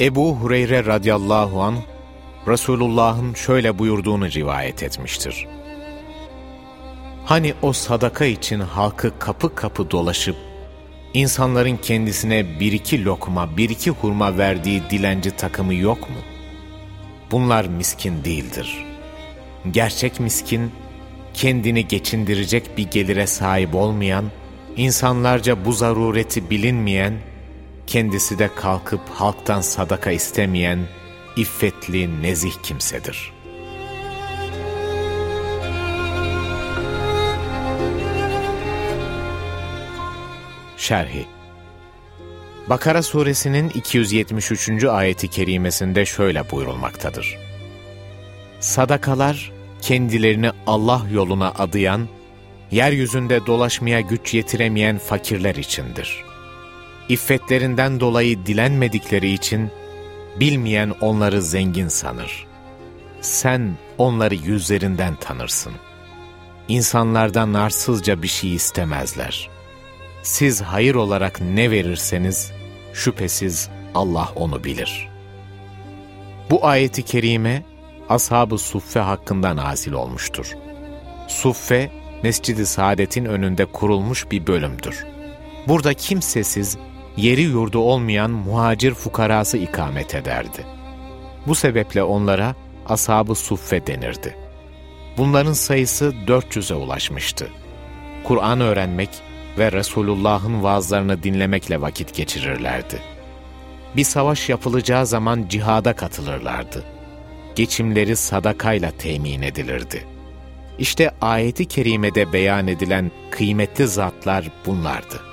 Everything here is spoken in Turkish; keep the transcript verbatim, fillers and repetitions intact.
Ebu Hureyre radıyallahu anh, Resulullah'ın şöyle buyurduğunu rivayet etmiştir. Hani o sadaka için halkı kapı kapı dolaşıp, insanların kendisine bir iki lokma, bir iki hurma verdiği dilenci takımı yok mu? Bunlar miskin değildir. Gerçek miskin, kendini geçindirecek bir gelire sahip olmayan, insanlarca bu zarureti bilinmeyen, kendisi de kalkıp halktan sadaka istemeyen, iffetli, nezih kimsedir. Şerhi Bakara suresinin iki yüz yetmiş üçüncü ayeti kerimesinde şöyle buyurulmaktadır. Sadakalar, kendilerini Allah yoluna adayan, yeryüzünde dolaşmaya güç yetiremeyen fakirler içindir. İffetlerinden dolayı dilenmedikleri için, bilmeyen onları zengin sanır. Sen onları yüzlerinden tanırsın. İnsanlardan arsızca bir şey istemezler. Siz hayır olarak ne verirseniz, şüphesiz Allah onu bilir. Bu ayeti kerime, Ashab-ı Suffe hakkında nazil olmuştur. Suffe, Mescid-i Saadet'in önünde kurulmuş bir bölümdür. Burada kimsesiz, yeri yurdu olmayan muhacir fukarası ikamet ederdi. Bu sebeple onlara Ashab-ı Suffe denirdi. Bunların sayısı dört yüze ulaşmıştı. Kur'an öğrenmek ve Resulullah'ın vaazlarını dinlemekle vakit geçirirlerdi. Bir savaş yapılacağı zaman cihada katılırlardı. Geçimleri sadakayla temin edilirdi. İşte ayeti kerimede beyan edilen kıymetli zatlar bunlardı.